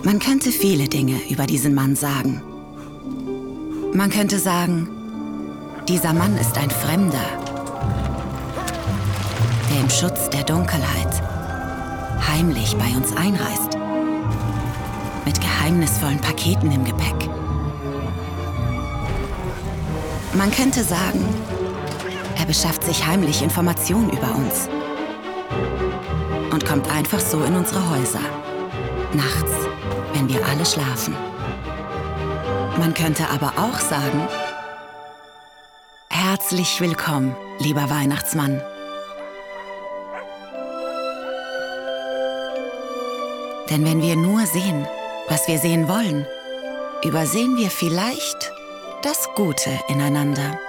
Man könnte viele Dinge über diesen Mann sagen. Man könnte sagen, dieser Mann ist ein Fremder, der im Schutz der Dunkelheit heimlich bei uns einreist, mit geheimnisvollen Paketen im Gepäck. Man könnte sagen, er beschafft sich heimlich Informationen über uns und kommt einfach so in unsere Häuser, nachts, wenn wir alle schlafen. Man könnte aber auch sagen, herzlich willkommen, lieber Weihnachtsmann. Denn wenn wir nur sehen, was wir sehen wollen, übersehen wir vielleicht das Gute ineinander.